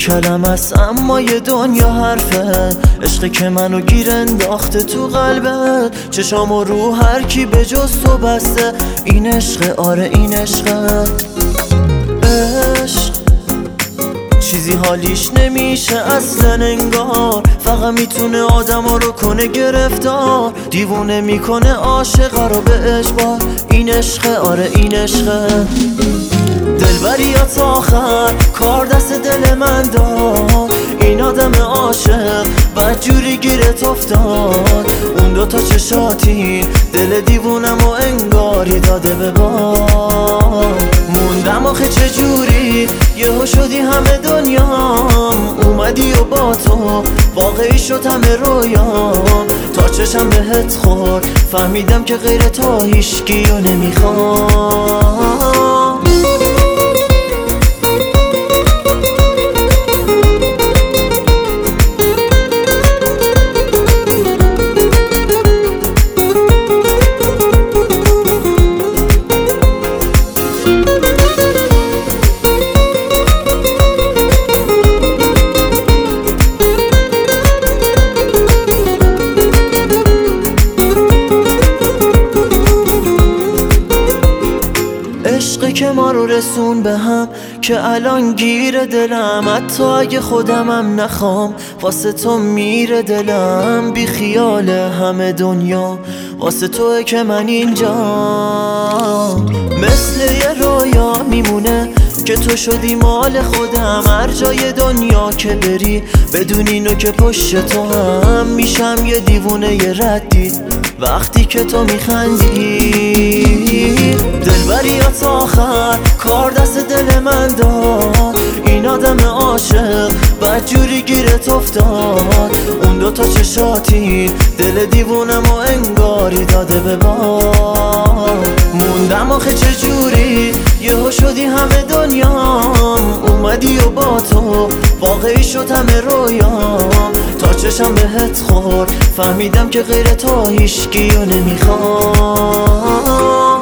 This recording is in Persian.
کلم است اما یه دنیا حرفه. عشقی که منو گیر انداخته تو قلبت، چشامو رو هر کی به جز تو بسته. این عشقه، آره این عشقه. عشق چیزی حالیش نمیشه اصلا انگار، فقط میتونه آدما رو کنه گرفتار. دیوونه میکنه عاشقا رو به اجبار. این عشقه، آره این عشقه. دلبری یا تا آخر کار دست دل من داد. این آدم عاشق بدجوری گیرت افتاد. اون دوتا چشاتی دل دیوونم و انگاری داده به باد. موندم آخه چجوری یهو شدی همه دنیام. اومدی و با تو واقعی شد همه رویام. تا چشم بهت خورد فهمیدم که غیر تو هیچکیو نمیخوام. عشقی که ما رو رسون به هم، که الان گیر دلم. حتی اگه خودمم نخوام واسه تو میره دلم. بی خیال همه دنیا واسه توه که من اینجا. مثل یه رویا میمونه که تو شدی مال خودم. هر جای دنیا که بری بدون اینو که پشت تو هم میشم یه دیوونه یه ردی وقتی که تو میخندی. دلبری یا تا آخر کار دست دل من داد. این آدم عاشق بدجوری گیرت افتاد. اون دوتا چشاتی دل دیوونم و انگاری داده به باد. موندم آخه چجوری یهو شدی همه دنیام. اومدی و با تو واقعی شد همه رویام. تا چشم بهت خورد فهمیدم که غیر تو هیچکیو نمیخوام.